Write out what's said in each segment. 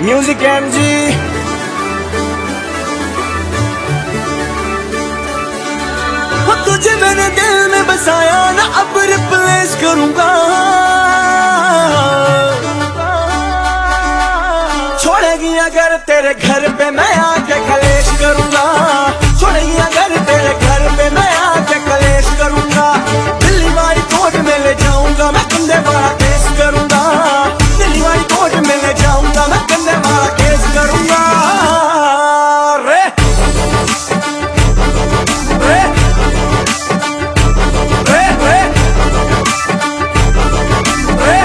Music MG. तुझे मैंने दिल में बसाया ना, अब रिप्लेस करूंगा। छोड़ेगी अगर तेरे घर पे मैं आके कलेश करूंगा। छोड़ेगी अगर तेरे घर पे मैं आके कलेश करूंगा। दिल्ली वाली कोर्ट में ले जाऊंगा मैं, कंधे वाला केस करूंगा। दिल्ली वाली कोर्ट में ले जाऊंगा मैं, कंधे वाला केस करूंगा। रे रे रे रे रे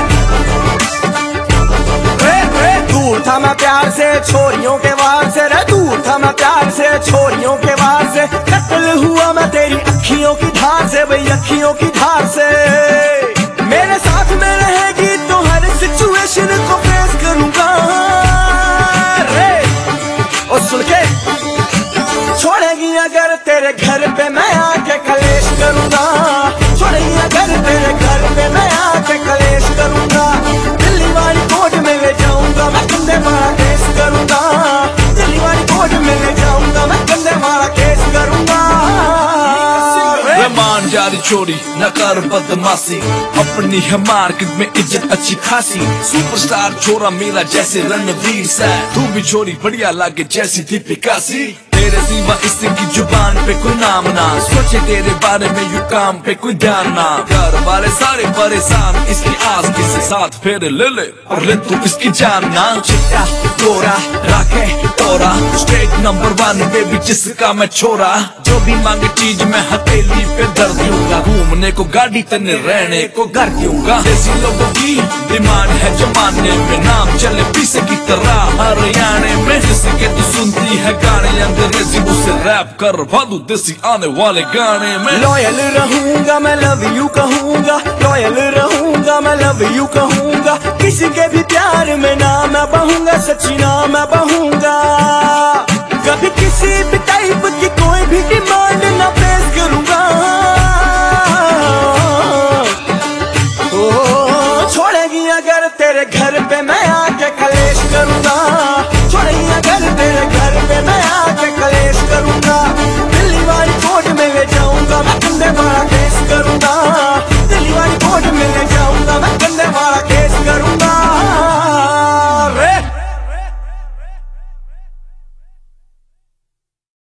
रे रे। दूर था मैं प्यार से छोरियों के वार से, रे दूर था मैं प्यार से छोरियों के वार से। कत्ल हुआ मैं तेरी अखियों की धार से, भाई अखियों की धार से। मेरे साथ में रहेगी तो हर सिचुएशन को फेस करूंगा। रे और सुन के, छोड़ेगी अगर तेरे घर पे मैं आके कलेश करूंगा। छोड़ेगी अगर तेरे घर पे मैं आके कलेश करूंगा। दिल्ली वाली कोर्ट में ले जाऊंगा मैं, कंधे वाला केस करूंगा। दिल्ली वाली कोर्ट में ले जाऊंगा मैं, कंधे वाला केस करूंगा। मान जारी छोरी न कर बदमाशी, अपनी है मार्केट में इज्जत अच्छी खासी। सुपरस्टार छोरा मेरा जैसे रणवीर सा, तू भी छोरी बढ़िया लागे जैसी दीपिका सी। तेरे सिवा इसकी जुबान पे कोई नाम ना, सोचे तेरे बारे में यू काम पे कोई ध्यान ना। घर वाले सारे परेशान इसकी आस के साथ, फेरे ले ले और ले तू इसकी जान ना। चिट्टा गोरा राखे तोरा, स्ट्रेट नंबर 1 बेबी जिसका मैं छोरा। जो भी मांगे चीज मैं हथेली पे धर दूंगा। घूमने को गाड़ी तने रहने को घर दूंगा। देसी लोगों की डिमांड है जमाने में, नाम चले पीसे की तरह हरियाणे में। जिसके तू सुनती है गाने अंग्रेजी, उसे रैप कर भादू देसी आने वाले गाने में। लॉयल रहूंगा मैं, लव यू कहूंगा। लॉयल रहूंगा मैं, लव यू कहूंगा। किसी के भी प्यार में ना मैं बहूंगा, सच्ची ना मैं बहूंगा। कभी किसी भी टाइप की कोई भी डिमांड ना पेश करूंगा। ओ छोड़ेगी अगर तेरे घर पे मैं आके कलेश करूंगा।